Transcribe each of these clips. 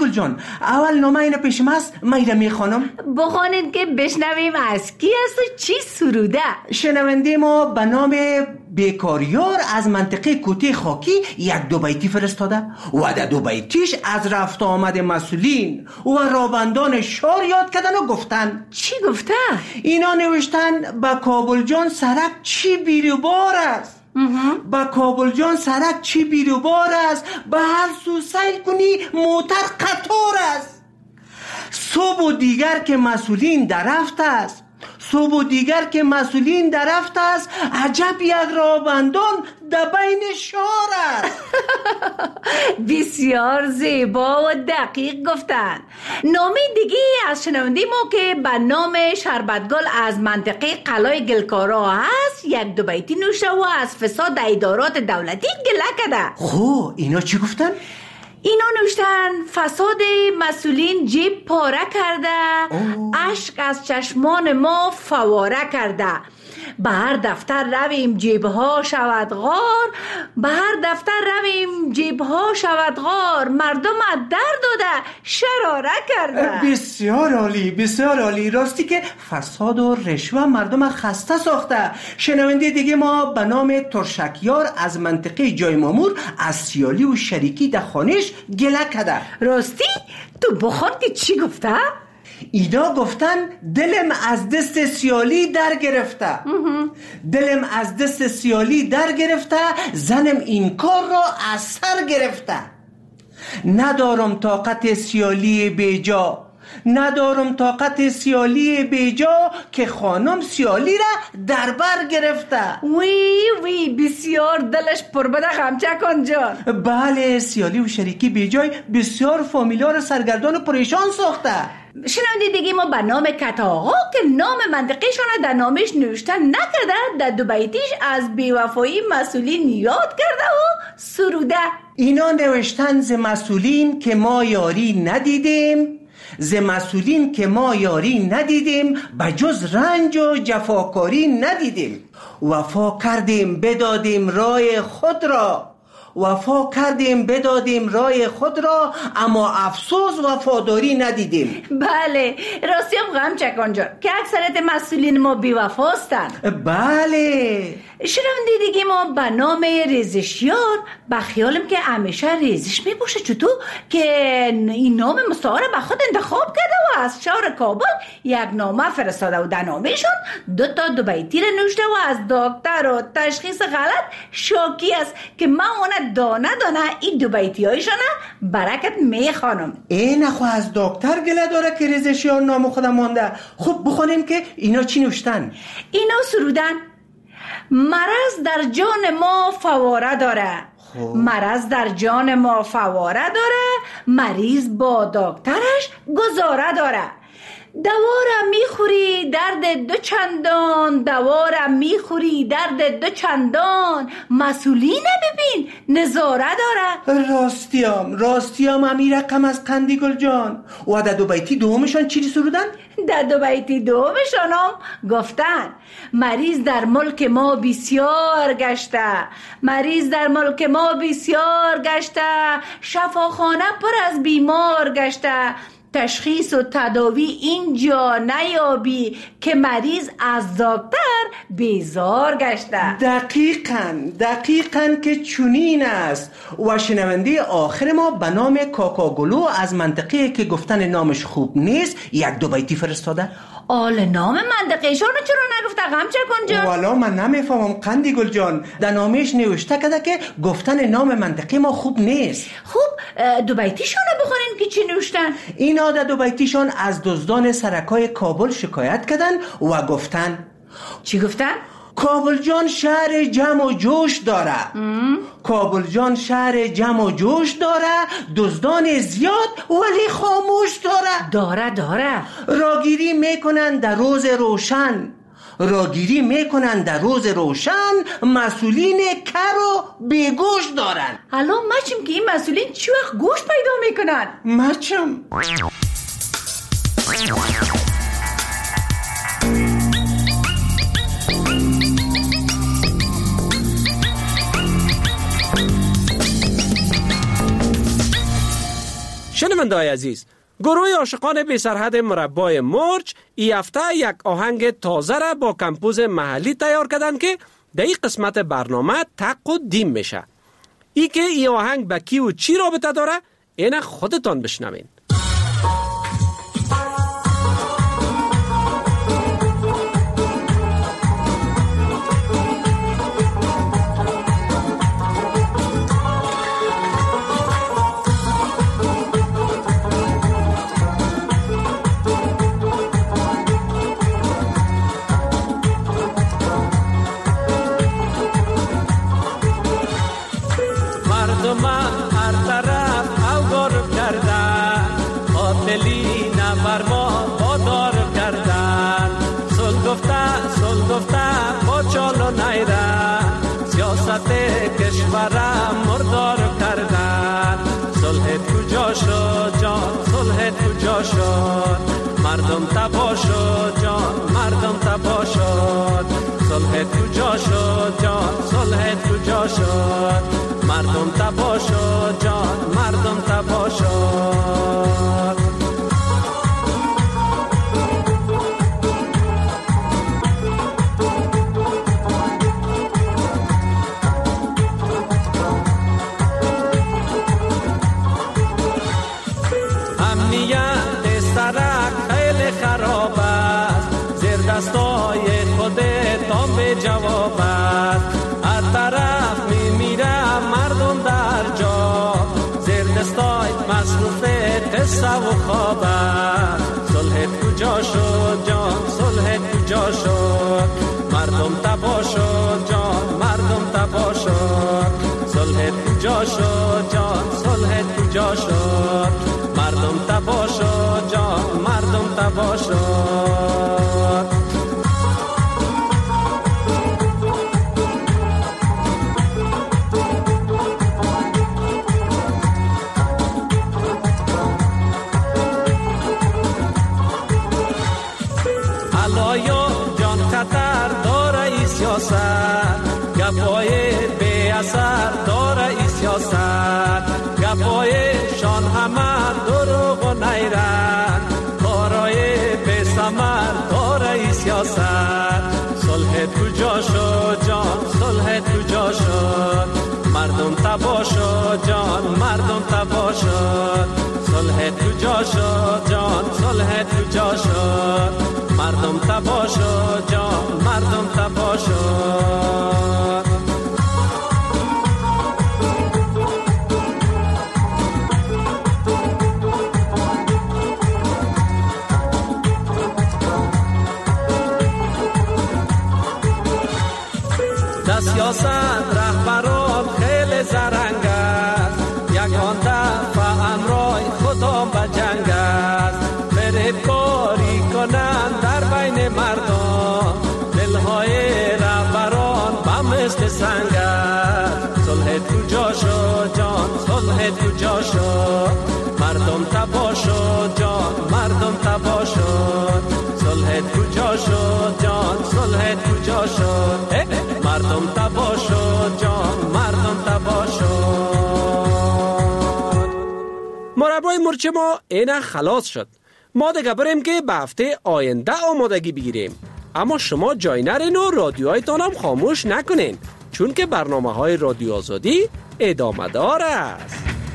گل جان، اول نامه اینو پیشم هست، میره میخوانم. بخوانید که بشنویم از کی است و چی سروده. شنونده ما به نام بیکاریار از منطقه کوته خاکی یک دو بیتی فرستاده و در دو بیتیش از رفت آمد مسئولین و رابندان شار یاد کردن و گفتن. چی گفته؟ اینا نوشتن با کابل جان سرک چی بیروبار است، با کابل جان سرک چی بیروبار است، به هر سو سیل کنی موتر قطار است. صبح و دیگر که مسئولین درفت است، صبح و دیگر که مسئولین درفت است، عجب یک رابندان در بین شار است. بسیار زیبا و دقیق گفتن. نامی دیگه از شنونده ما که به نام شربتگل از منطقه قلای گلکارا هست یک دو بیتی نوشته و از فساد ادارات دولتی گله کرده. خب اینا چی گفتن؟ اینا نوشتن فساد مسئولین جیب پاره کرده، اشک از چشمان ما فواره کرده. به هر دفتر رویم جیبها شود غار، به هر دفتر رویم جیبها شود غار، مردم از در داده شراره کرده. بسیار عالی، بسیار عالی. راستی که فساد و رشوه مردم خسته ساخته. شنونده دیگه ما به نام ترشکیار از منطقه جای مامور از سیالی و شریکی در خانش گله کرده. راستی تو بخون که چی گفته؟ اینا گفتن دلم از دست سیالی در گرفته، دلم از دست سیالی در گرفته، زنم این کار را از سر گرفته. ندارم طاقت سیالی بیجا، ندارم طاقت سیالی بیجا، که خانم سیالی را در بر گرفته. وی بسیار دلش پربده غمچکان جان. بله، سیالی و شریکی بیجای بسیار فامیلا را سرگردان و پریشان ساخته. شنونده دیگه ما به نام کتا آقا که نام منطقه شانه در نامش نوشتن نکرده در دو بیتیش از بیوفایی مسئولین یاد کرده و سروده. اینا نوشتن ز مسئولین که ما یاری ندیدیم، ز مسئولین که ما یاری ندیدیم، بجز رنج و جفاکاری ندیدیم. وفا کردیم بدادیم رای خود را، وفا کردیم بدادیم رای خود را، اما افسوس وفاداری ندیدیم. بله راستی هم غم چکان جان که اکثرت مسئولین ما بیوفاستن. بله. شنونده دیگه ما به نام ریزشیار با خیالم که همیشه ریزش میپوشه چطور که این نام مستعار به خود انتخاب کرده و از شهر کابل یک نامه فرستاده و در نامهشون دو بیتی رو نوشته و از دکتر و تشخیص غلط شاکی است که من اون دانه این دو بیتی هایشانه برکت میخوانم. این اخو از دکتر گله داره که ریزشیار نام خودم مانده. خب بخونیم که اینا چی نوشتن. اینا سرودن مرض در جان ما فواره داره، مرض در جان ما فواره داره، مریض با دکترش گزاره داره. دوارم میخوری درد دو چندان، دوارم میخوری درد دو چندان، مسئولین ببین نظاره داره. راستیام امیر رقم از قندی گل جان. و در دو بیتی دومشان چی سرودن؟ در دو بیتی دومشان هم گفتن مریض در ملک ما بسیار گشته، مریض در ملک ما بسیار گشته، شفاخانه پر از بیمار گشته، تشخیص و تداوی اینجا نیابی که مریض از دکتر بیزار گشته. دقیقاً که چنین است. و شنونده آخر ما به نام کاکاگلو از منطقه که گفتن نامش خوب نیست یک دو بیتی فرستاده. آل نام منطقه شانو چرا نگفته غم چکن جان؟ والا من نمیفهمم قندی گل جان. در نامش نوشته کده که گفتن نام منطقه ما خوب نیست. خوب دو بیتیشونو بخونین که چی نوشتن. اینا در دو بیتیشان از دزدان سرکای کابل شکایت کردن و گفتن. چی گفتن؟ کابل جان شهر جمع و جوش داره. کابل جان شهر جمع و جوش داره، دزدان زیاد ولی خاموش داره. راگیری میکنن در روز روشن، راگیری میکنن در روز روشن، مسئولین کر و بیگوش دارن. الان مچم که این مسئولین چی وقت گوشت پیدا میکنن؟ مچم شنونده‌های عزیز، گروه عاشقان بی سرحد مربای مرچ ای هفته یک آهنگ تازه را با کمپوز محلی تیار کردن که در این قسمت برنامه تق و دیم میشه. ای که ای آهنگ با کی و چی رابطه داره اینا خودتان بشنوین. کشورم مردار کردن. صلح کجا شد جان، صلح کجا شد، مردم تبا شد جان، مردم تبا شد. صلح کجا شد جان، صلح کجا شد، مردم تبا شد جان، مردم تبا شد. جواب است از طرف میمیره مردم در جا، زیر دستای مصروف قصه و خواب است. صلح کجا شد جان، صلح کجا شد، مردم تبا شد جان، مردم تبا شد. صلح کجا شد جان، صلح کجا شد، مردم تبا شد جان، مردم تبا شد. گپای بی اثر داره ای سیاست، گپایشان همه دروغ و نیرن، کارای بی ثمر داره ای سیاست. صلح کجا شد جان، صلح کجا شد، مردم تبا شد جان، مردم تبا شد. صلح کجا شد جان، صلح کجا شد، مردم تبا شد جان، مردم تبا شد. در سیاست رهبران خیلی زرنگ است، یکان دفعه امرای خودم به جنگ است. فریب کاری کنند در بین مردم، دلهای رهبران به مثل سنگ است. صلح کجا شد جان، صلح کجا شد، مردم تبا شد جان، مردم تبا شد. صلح کجا شد جان، صلح کجا شد، مردم تبا شد جان، مردم تبا شد. مربای مرچ ما اینا خلاص شد. ما دیگه بریم که به هفته آینده آمادگی بگیریم. اما شما جای نرین و رادیوهایتان هم خاموش نکنین، چون که برنامه های رادیو آزادی ادامه دار است.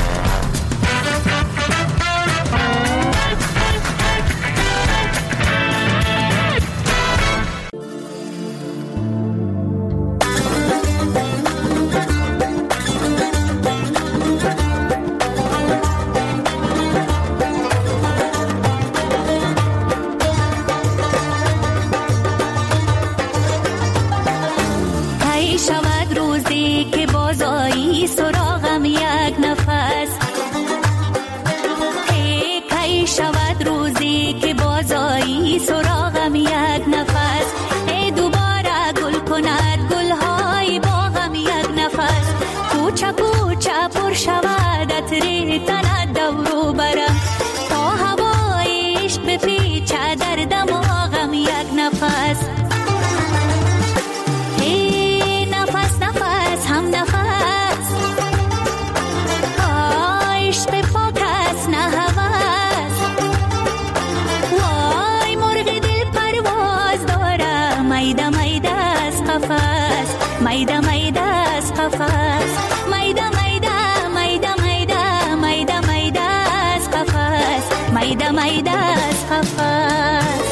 سراغم یک نفس، ای دوباره گل کند گلهای باغم یک نفس. کوچه کوچه پر شود عطر تنت دورو برم، تا هوای عشق بپیچه در دماغم یک نفس. ای نفس نفس هم نفس، عشق پاک است نه میده میده از قفس.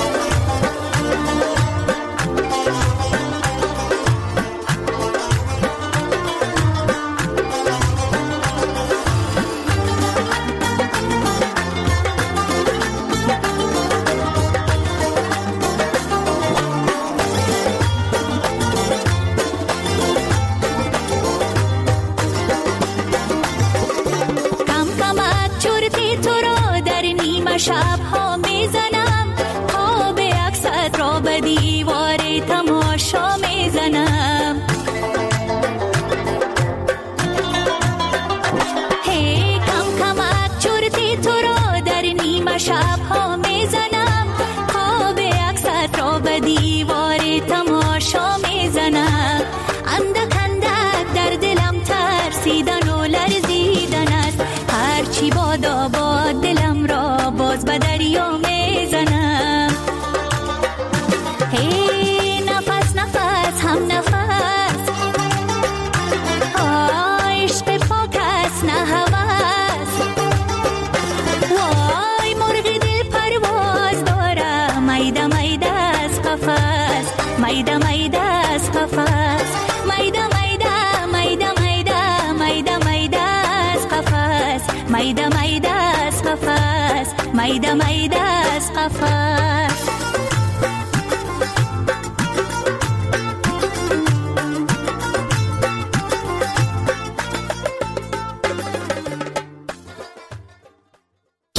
شب ها میزنم خواب عکست را به دیوار تماشا میزنم. هی کم کمک چرتی تو را در نیمه شب ها میزنم خواب عکست را به دیوار تماشا میزنم. اندک اندک در دلم ترسیدن و لرزیدن است، هرچی بادا باد دلم را باز به دریا میزنم. هی نفس نفس هم نفس، عشق پاک است نه هوس. وای مرغ دل پرواز داره میده میده از قفس، میده میده از قفس، میده میده میده میده میده میده از قفس، میده میده از قفس، میده میده از قفس.